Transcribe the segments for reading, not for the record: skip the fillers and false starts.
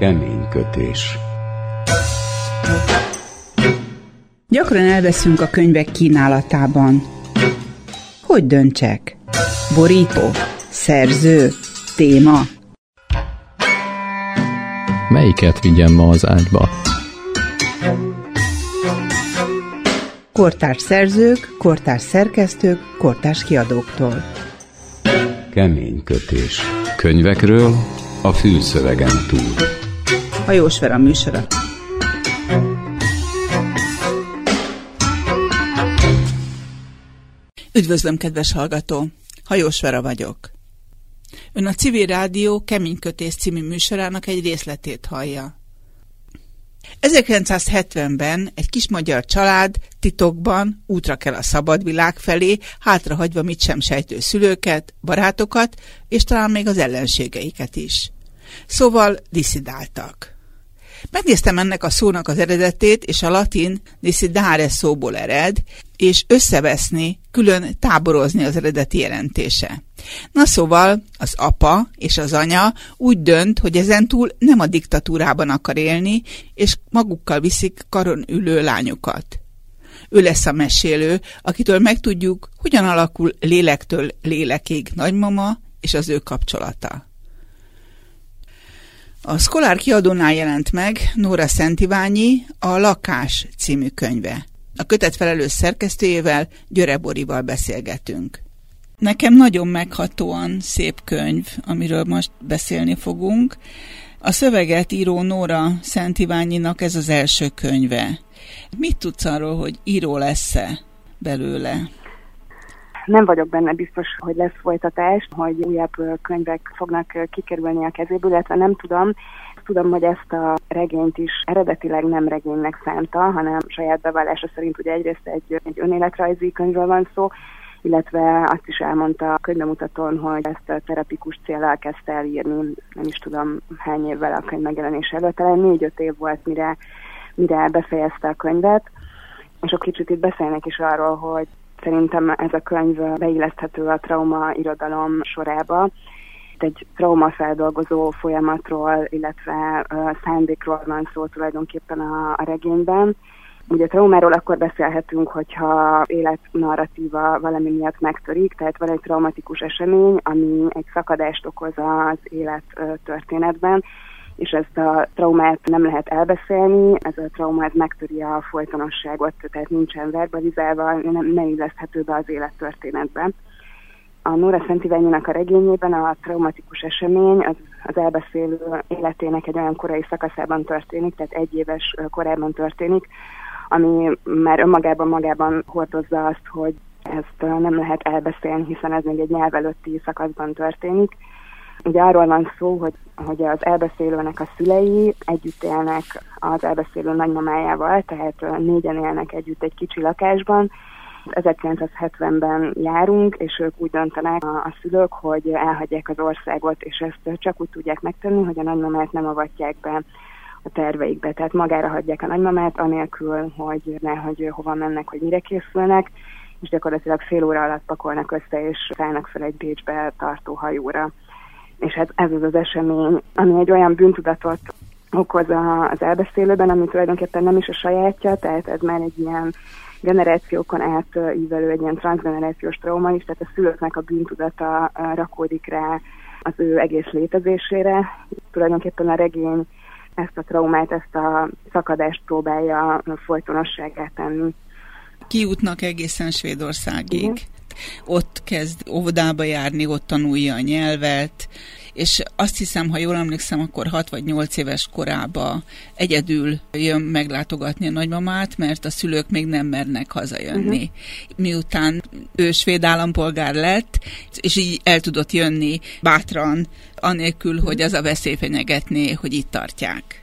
Kemény kötés. Gyakran elveszünk a könyvek kínálatában. Hogy döntsek? Borító? Szerző? Téma? Melyiket vigyem ma az ágyba? Kortárs szerzők, kortárs szerkesztők, kortárs kiadóktól. Kemény kötés. Könyvekről a fülszövegen túl. Hajós Vera műsora. Üdvözlöm, kedves hallgató! Hajós Vera vagyok. Ön a Civil Rádió Kemény kötés című műsorának egy részletét hallja. 1970-ben egy kis magyar család titokban útra kell a szabad világ felé, hátrahagyva mit sem sejtő szülőket, barátokat, és talán még az ellenségeiket is. Szóval disszidáltak. Megnéztem ennek a szónak az eredetét, és a latin dissidare szóból ered, és összeveszni, külön táborozni az eredeti jelentése. Na szóval az apa és az anya úgy dönt, hogy ezentúl nem a diktatúrában akar élni, és magukkal viszik karon ülő lányukat. Ő lesz a mesélő, akitől megtudjuk, hogyan alakul lélektől lélekig nagymama és az ő kapcsolata. A Szkolár kiadónál jelent meg Nóra Szent Iványi A lakás című könyve. A kötet felelős szerkesztőjével, Györe Borival beszélgetünk. Nekem nagyon meghatóan szép könyv, amiről most beszélni fogunk. A szöveget író Nóra Szent Iványinak ez az első könyve. Mit tudsz arról, hogy író lesz-e belőle? Nem vagyok benne biztos, hogy lesz folytatás, hogy újabb könyvek fognak kikerülni a kezéből, illetve nem tudom. Tudom, hogy ezt a regényt is eredetileg nem regénynek szánta, hanem saját bevallása szerint ugye egyrészt egy önéletrajzi könyvről van szó, illetve azt is elmondta a könyvbemutatón, hogy ezt a terapikus céllal kezdte el írni, nem is tudom hány évvel a könyv megjelenése előtt, talán 4-5 év volt, mire befejezte a könyvet, és akkor kicsit itt beszélnek is arról, hogy szerintem ez a könyv beilleszthető a trauma irodalom sorába. Itt egy traumafeldolgozó folyamatról, illetve szándékról van szó tulajdonképpen a regényben. Ugye a traumáról akkor beszélhetünk, hogyha életnarratíva valami miatt megtörik, tehát van egy traumatikus esemény, ami egy szakadást okoz az élettörténetben, és ezt a traumát nem lehet elbeszélni, ez a trauma megtöri a folytonosságot, tehát nincsen verbalizálva, nem illeszthető be az élettörténetbe. A Nóra Szent Iványinak a regényében a traumatikus esemény az elbeszélő életének egy olyan korai szakaszában történik, tehát 1 éves korában történik, ami már önmagában hordozza azt, hogy ezt nem lehet elbeszélni, hiszen ez még egy nyelv előtti szakaszban történik. Ugye arról van szó, hogy az elbeszélőnek a szülei együtt élnek az elbeszélő nagymamájával, tehát 4-en élnek együtt egy kicsi lakásban. 1970-ben járunk, és ők úgy döntenek a szülők, hogy elhagyják az országot, és ezt csak úgy tudják megtenni, hogy a nagymamát nem avatják be a terveikbe. Tehát magára hagyják a nagymamát, anélkül, hogy hova mennek, hogy mire készülnek, és gyakorlatilag fél óra alatt pakolnak össze, és szállnak fel egy Bécsbe tartó hajóra. És hát ez az esemény, ami egy olyan bűntudatot okoz az elbeszélőben, ami tulajdonképpen nem is a sajátja, tehát ez már egy ilyen generációkon átívelő, egy ilyen transzgenerációs trauma is, tehát a szülőknek a bűntudata rakódik rá az ő egész létezésére. Tulajdonképpen a regény ezt a traumát, ezt a szakadást próbálja folytonossággá tenni. Kijutnak egészen Svédországig. Igen. Ott kezd óvodába járni, ott tanulja a nyelvet, és azt hiszem, ha jól emlékszem, akkor 6 vagy 8 éves korában egyedül jön meglátogatni a nagymamát, mert a szülők még nem mernek hazajönni. Miután ő svéd állampolgár lett, és így el tudott jönni bátran, anélkül, hogy az a veszély fenyegetné, hogy itt tartják.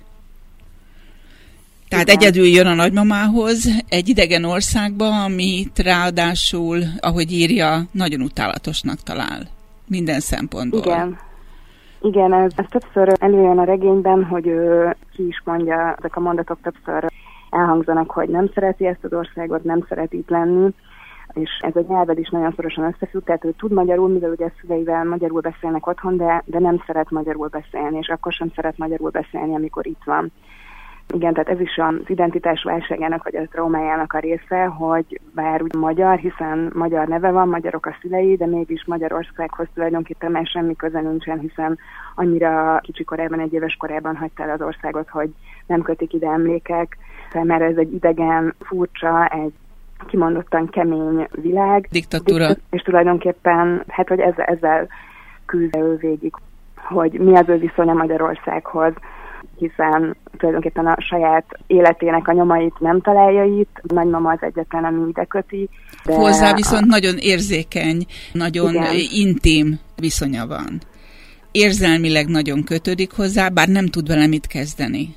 Tehát egyedül jön a nagymamához egy idegen országba, amit ráadásul, ahogy írja, nagyon utálatosnak talál. Minden szempontból. Igen, ez többször előjön a regényben, hogy ő ki is mondja, ezek a mondatok többször elhangzanak, hogy nem szereti ezt az országot, nem szeret itt lenni. és ez a nyelvvel is nagyon szorosan összefügg, tehát ő tud magyarul, mivel ugye szüleivel magyarul beszélnek otthon, de nem szeret magyarul beszélni, és akkor sem szeret magyarul beszélni, amikor itt van. Igen, tehát ez is az identitás válságának, vagy a traumájának a része, hogy bár úgy magyar, hiszen magyar neve van, magyarok a szülei, de mégis Magyarországhoz tulajdonképpen már semmi köze nincsen, hiszen annyira kicsi korában, 1 éves korában hagyta el az országot, hogy nem kötik ide emlékek, mert ez egy idegen, furcsa, egy kimondottan kemény világ. Diktatúra. És tulajdonképpen, hát hogy ezzel küzd ő végig, hogy mi az ő viszonya Magyarországhoz, hiszen tulajdonképpen a saját életének a nyomait nem találja itt, nagymama az egyetlen, ami ide köti. De hozzá viszont nagyon érzékeny, nagyon intim viszonya van. Érzelmileg nagyon kötődik hozzá, bár nem tud vele mit kezdeni.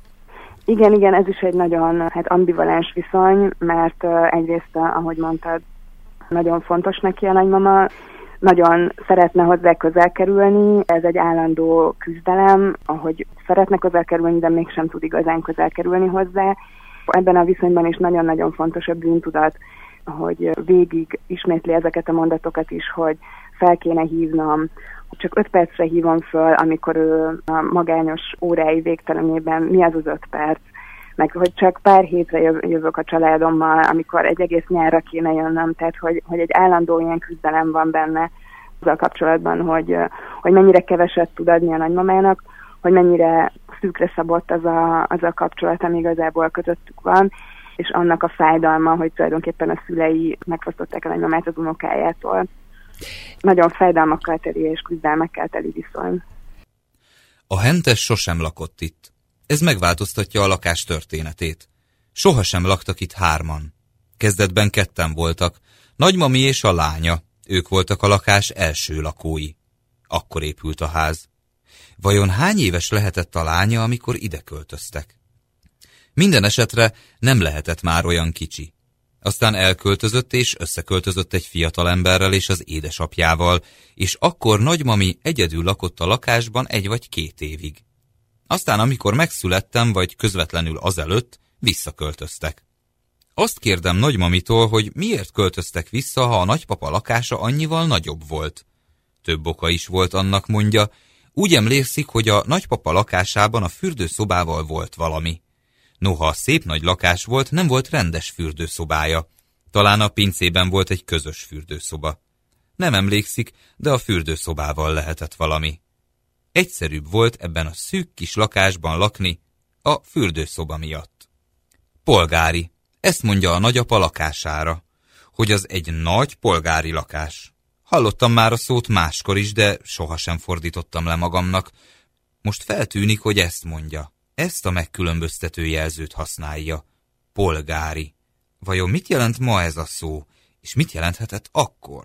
Igen, ez is egy nagyon ambivalens viszony, mert egyrészt, ahogy mondtad, nagyon fontos neki a nagymama, nagyon szeretne hozzá közel kerülni, ez egy állandó küzdelem, ahogy szeretne közel kerülni, de mégsem tud igazán közel kerülni hozzá. Ebben a viszonyban is nagyon-nagyon fontos a bűntudat, hogy végig ismétli ezeket a mondatokat is, hogy fel kéne hívnom, csak 5 percre hívom föl, amikor ő a magányos órái végtelenében, mi az 5 perc, meg hogy csak pár hétre jövök a családommal, amikor egy egész nyárra kéne jönnöm, tehát hogy egy állandó ilyen küzdelem van benne azzal kapcsolatban, hogy mennyire keveset tud adni a nagymamának, hogy mennyire szűkre szabott az a kapcsolat, ami igazából közöttük van, és annak a fájdalma, hogy tulajdonképpen a szülei megfosztották a nagymamát az unokájától. Nagyon fájdalmakkal teli és küzdelmekkel teli viszony. A hentes sosem lakott itt. Ez megváltoztatja a lakás történetét. Sohasem laktak itt 3-an. Kezdetben 2-en voltak, nagymami és a lánya. Ők voltak a lakás első lakói. Akkor épült a ház. Vajon hány éves lehetett a lánya, amikor ide költöztek? Minden esetre nem lehetett már olyan kicsi. Aztán elköltözött és összeköltözött egy fiatalemberrel és az édesapjával, és akkor nagymami egyedül lakott a lakásban 1 vagy 2 évig. Aztán, amikor megszülettem, vagy közvetlenül azelőtt, visszaköltöztek. Azt kérdem nagymamitól, hogy miért költöztek vissza, ha a nagypapa lakása annyival nagyobb volt. Több oka is volt annak, mondja. Úgy emlékszik, hogy a nagypapa lakásában a fürdőszobával volt valami. Noha szép nagy lakás volt, nem volt rendes fürdőszobája. Talán a pincében volt egy közös fürdőszoba. Nem emlékszik, de a fürdőszobával lehetett valami. Egyszerűbb volt ebben a szűk kis lakásban lakni a fürdőszoba miatt. Polgári. Ezt mondja a nagyapa lakására, hogy az egy nagy polgári lakás. Hallottam már a szót máskor is, de sohasem fordítottam le magamnak. Most feltűnik, hogy ezt mondja. Ezt a megkülönböztető jelzőt használja. Polgári. Vajon mit jelent ma ez a szó, és mit jelenthetett akkor?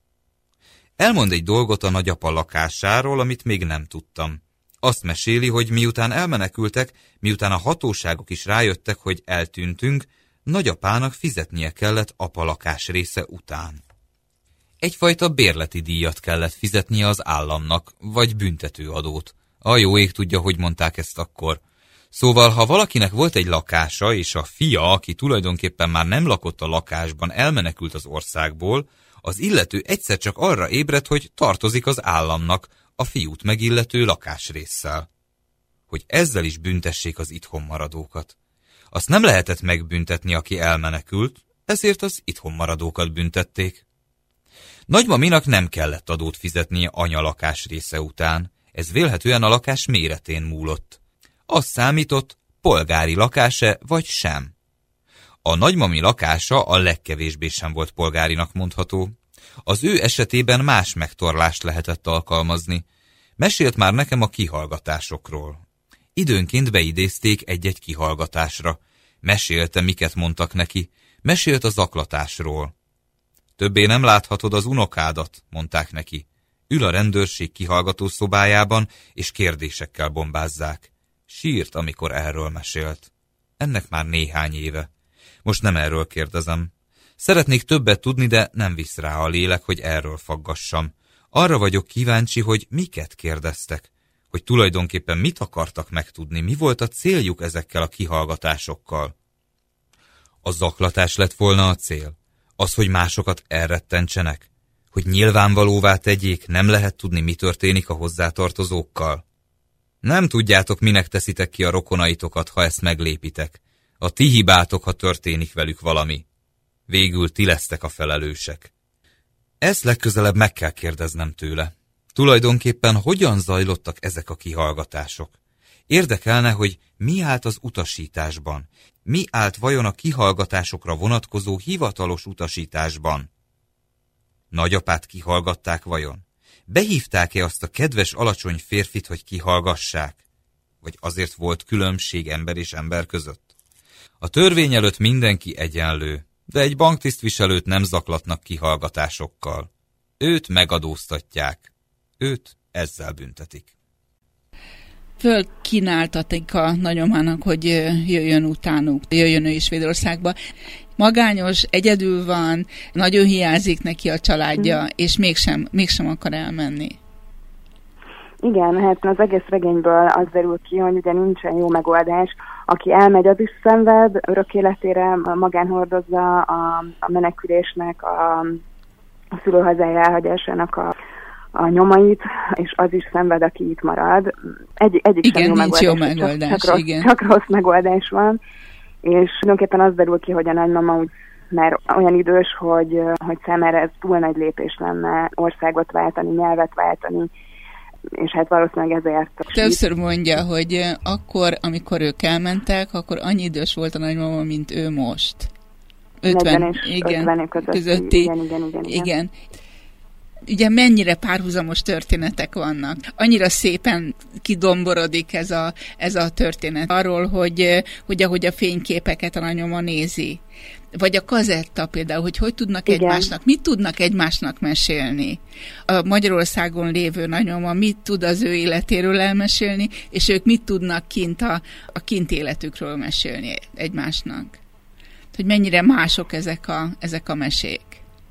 Elmond egy dolgot a nagyapa lakásáról, amit még nem tudtam. Azt meséli, hogy miután elmenekültek, miután a hatóságok is rájöttek, hogy eltűntünk, nagyapának fizetnie kellett apa lakás része után. Egyfajta bérleti díjat kellett fizetnie az államnak, vagy büntetőadót. A jó ég tudja, hogy mondták ezt akkor. Szóval, ha valakinek volt egy lakása, és a fia, aki tulajdonképpen már nem lakott a lakásban, elmenekült az országból, az illető egyszer csak arra ébredt, hogy tartozik az államnak, a fiút megillető lakásrésszel. Hogy ezzel is büntessék az itthon maradókat. Azt nem lehetett megbüntetni, aki elmenekült, ezért az itthon maradókat büntették. Nagymaminak nem kellett adót fizetnie anya lakás része után, ez vélhetően a lakás méretén múlott. Az számított, polgári lakása vagy sem. A nagymami lakása a legkevésbé sem volt polgárinak mondható. Az ő esetében más megtorlást lehetett alkalmazni. Mesélt már nekem a kihallgatásokról. Időnként beidézték egy-egy kihallgatásra. Mesélte, miket mondtak neki. Mesélt a zaklatásról. Többé nem láthatod az unokádat, mondták neki. Ül a rendőrség kihallgató szobájában, és kérdésekkel bombázzák. Sírt, amikor erről mesélt. Ennek már néhány éve. Most nem erről kérdezem. Szeretnék többet tudni, de nem visz rá a lélek, hogy erről faggassam. Arra vagyok kíváncsi, hogy miket kérdeztek. Hogy tulajdonképpen mit akartak megtudni, mi volt a céljuk ezekkel a kihallgatásokkal. A zaklatás lett volna a cél. Az, hogy másokat elrettentsenek? Hogy nyilvánvalóvá tegyék, nem lehet tudni, mi történik a hozzátartozókkal? Nem tudjátok, minek teszitek ki a rokonaitokat, ha ezt meglépitek. A ti hibátok, ha történik velük valami. Végül ti lesztek a felelősek. Ezt legközelebb meg kell kérdeznem tőle. Tulajdonképpen hogyan zajlottak ezek a kihallgatások? Érdekelne, hogy mi állt az utasításban? Mi állt vajon a kihallgatásokra vonatkozó hivatalos utasításban? Nagyapát kihallgatták vajon? Behívták-e azt a kedves alacsony férfit, hogy kihallgassák? Vagy azért volt különbség ember és ember között? A törvény előtt mindenki egyenlő, de egy banktisztviselőt nem zaklatnak kihallgatásokkal. Őt megadóztatják. Őt ezzel büntetik. Fölkínáltatik a nagyomának, hogy jöjjön utánuk, jöjjön ő is Svédországba. Magányos, egyedül van, nagyon hiányzik neki a családja, és mégsem akar elmenni. Igen, hát az egész regényből az derül ki, hogy ugye nincsen jó megoldás. Aki elmegy, az is szenved, örök életére magán hordozza a menekülésnek, a szülőhazája elhagyásának a nyomait, és az is szenved, aki itt marad. Egyik igen, sem nincs jó megoldás. Csak rossz megoldás van. És tulajdonképpen az derül ki, hogy a nagymama úgy már olyan idős, hogy számára ez túl nagy lépés lenne országot váltani, nyelvet váltani, és hát valószínűleg ezért... Többször mondja, hogy akkor, amikor ők elmentek, akkor annyi idős volt a nagymama, mint ő most. 50 és 50 közötti. Igen. Ugye mennyire párhuzamos történetek vannak. Annyira szépen kidomborodik ez a történet arról, hogy ahogy a fényképeket a nagymama nézi. Vagy a kazetta például, hogy tudnak egymásnak, mit tudnak egymásnak mesélni. A Magyarországon lévő nagymama mit tud az ő életéről elmesélni, és ők mit tudnak kint a kint életükről mesélni egymásnak. Hogy mennyire mások ezek a mesék.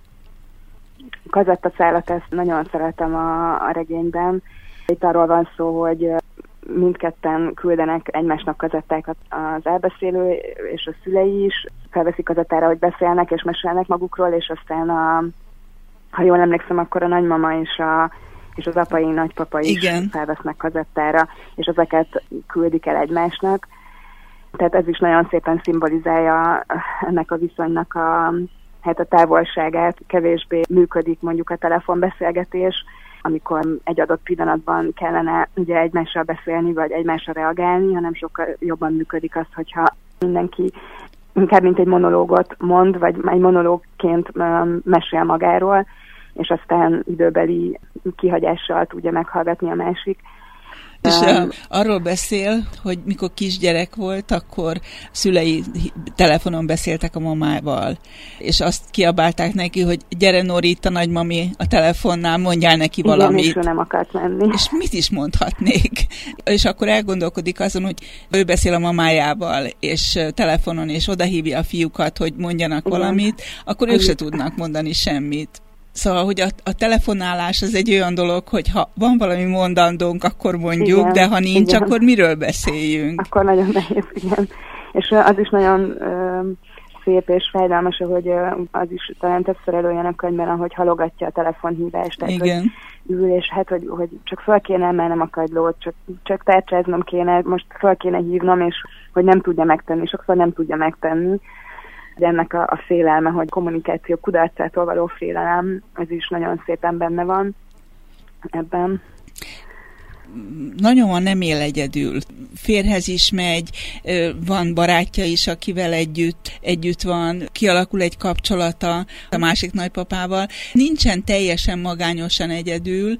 Kazettaszálat, ezt nagyon szeretem a regényben. Itt arról van szó, hogy mindketten küldenek egymásnak kazettákat, az elbeszélő és a szülei is. Felveszik kazettára, hogy beszélnek és mesélnek magukról, és aztán, ha jól emlékszem, akkor a nagymama és az apai nagypapa is felvesznek kazettára, és ezeket küldik el egymásnak. Tehát ez is nagyon szépen szimbolizálja ennek a viszonynak a távolságát. Kevésbé működik mondjuk a telefonbeszélgetés, amikor egy adott pillanatban kellene ugye egymással beszélni, vagy egymásra reagálni, hanem sokkal jobban működik az, hogyha mindenki inkább mint egy monológot mond, vagy egy monológként mesél magáról, és aztán időbeli kihagyással tudja meghallgatni a másik. És arról beszél, hogy mikor kisgyerek volt, akkor szülei telefonon beszéltek a mamával, és azt kiabálták neki, hogy gyere Nori, itt a nagymami a telefonnál, mondjál neki valamit. Igen, és ő nem akart menni. És mit is mondhatnék? És akkor elgondolkodik azon, hogy ő beszél a mamájával, és telefonon, és odahívja a fiúkat, hogy mondjanak valamit, akkor ők se tudnak mondani semmit. Szóval, hogy a telefonálás az egy olyan dolog, hogy ha van valami mondandónk, akkor mondjuk, de ha nincs, akkor miről beszéljünk? Akkor nagyon nehéz, igen. És az is nagyon szép és fájdalmas, hogy az is talán többször előjön a könyvben, ahogy halogatja a telefonhívást. Tehát, hogy ül, és hát, hogy csak fel kéne, mert nem akad lót, csak tárcsáznom kéne, most fel kéne hívnom, és hogy nem tudja megtenni, sokszor nem tudja megtenni. De ennek a félelme, hogy kommunikáció kudarcától való félelem, ez is nagyon szépen benne van ebben. Nagyon nem él egyedül. Férhez is megy, van barátja is, akivel együtt van, kialakul egy kapcsolata a másik nagypapával. Nincsen teljesen magányosan egyedül,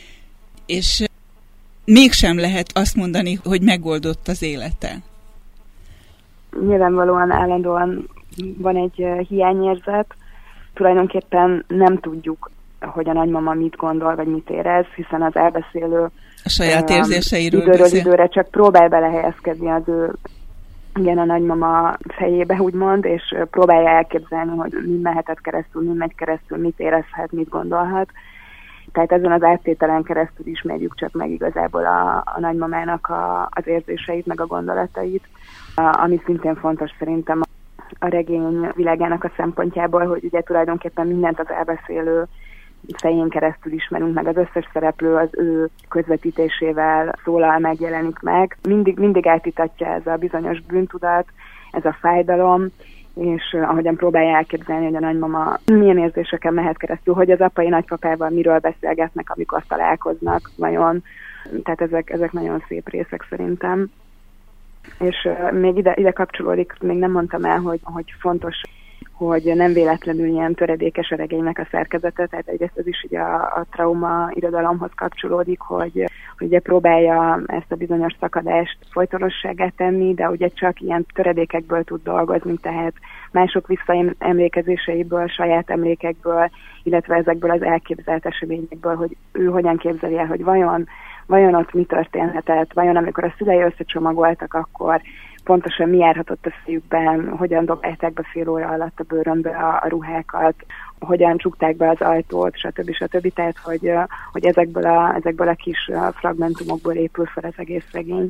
és mégsem lehet azt mondani, hogy megoldott az élete. Nyilvánvalóan állandóan van egy hiányérzet, tulajdonképpen nem tudjuk, hogy a nagymama mit gondol, vagy mit érez, hiszen az elbeszélő a saját érzéseiről időről időre csak próbál belehelyezkedni az ő, igen, a nagymama fejébe, úgymond, és próbálja elképzelni, hogy mi mehetett keresztül, mi megy keresztül, mit érezhet, mit gondolhat. Tehát ezen az áttételen keresztül ismerjük csak meg igazából a nagymamának az érzéseit, meg a gondolatait. Ami szintén fontos szerintem, a regény világának a szempontjából, hogy ugye tulajdonképpen mindent az elbeszélő fején keresztül ismerünk meg, az összes szereplő az ő közvetítésével szólal, megjelenik meg. Mindig átítatja ez a bizonyos bűntudat, ez a fájdalom, és ahogyan próbálja elképzelni, hogy a nagymama milyen érzéseken mehet keresztül, hogy az apai nagypapával miről beszélgetnek, amikor találkoznak, vajon. Tehát ezek nagyon szép részek szerintem. És még ide kapcsolódik, még nem mondtam el, hogy fontos, hogy nem véletlenül ilyen töredékes a regénynek a szerkezete, tehát egyrészt ez is ugye a trauma irodalomhoz kapcsolódik, hogy ugye próbálja ezt a bizonyos szakadást folytonosságát tenni, de ugye csak ilyen töredékekből tud dolgozni, tehát mások visszaemlékezéseiből, saját emlékekből, illetve ezekből az elképzelt eseményekből, hogy ő hogyan képzeli el, hogy vajon ott mi történhetett, vajon amikor a szülei összecsomagoltak, akkor pontosan mi járhatott a fejükben, hogyan dobálták be fél óra alatt a bőrönbe a ruhákat, hogyan csukták be az ajtót, stb. Tehát, hogy ezekből a kis fragmentumokból épül fel az egész regény.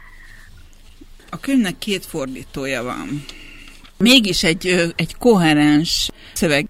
A könyvnek 2 fordítója van. Mégis egy koherens szöveg.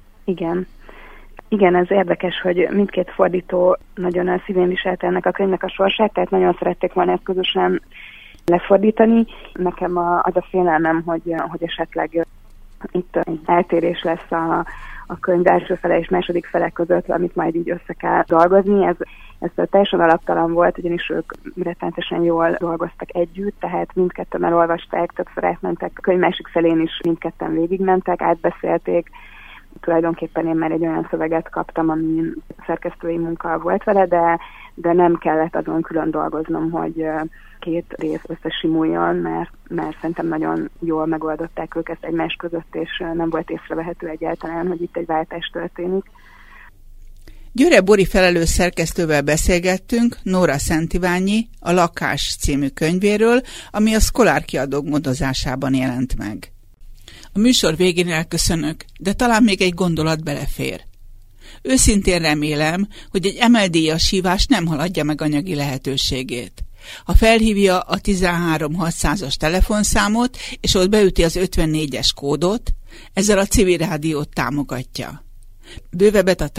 Igen, ez érdekes, hogy mindkét fordító nagyon szívén viselte ennek a könyvnek a sorsát, tehát nagyon szerették volna ezt közösen lefordítani. Nekem az a félelmem, hogy esetleg itt egy eltérés lesz a könyv első fele és második fele között, amit majd így össze kell dolgozni. Ez teljesen alaptalan volt, ugyanis ők rettenetesen jól dolgoztak együtt, tehát mindketten elolvasták, többször átmentek, a könyv másik felén is mindketten végigmentek, átbeszélték. Tulajdonképpen én már egy olyan szöveget kaptam, ami szerkesztői munka volt vele, de nem kellett azon külön dolgoznom, hogy 2 rész összesimuljon, mert szerintem nagyon jól megoldották ők ezt egymás között, és nem volt észrevehető egyáltalán, hogy itt egy váltás történik. Győre Bori felelős szerkesztővel beszélgettünk Nóra Szent Iványi a Lakás című könyvéről, ami a Szkolár kiadók gondozásában jelent meg. A műsor végén elköszönök, de talán még egy gondolat belefér. Őszintén remélem, hogy egy emeldíjas hívás nem haladja meg anyagi lehetőségét. Ha felhívja a 13600-as telefonszámot, és ott beüti az 54-es kódot, ezzel a Civil Rádiót támogatja. Bővebbet a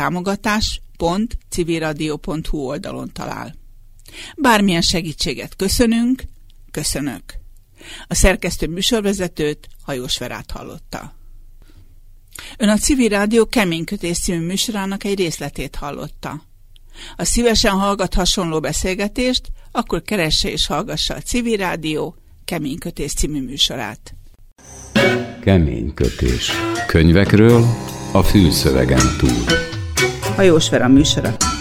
támogatás.civilradio.hu oldalon talál. Bármilyen segítséget köszönök. A szerkesztő műsorvezetőt, Hajós Verát hallotta. Ön a Civil Rádió Keménykötés című műsorának egy részletét hallotta. Ha szívesen hallgat hasonló beszélgetést, akkor keresse és hallgassa a Civil Rádió Keménykötés című műsorát. Keménykötés. Könyvekről a fülszövegen túl. Hajós Vera műsora.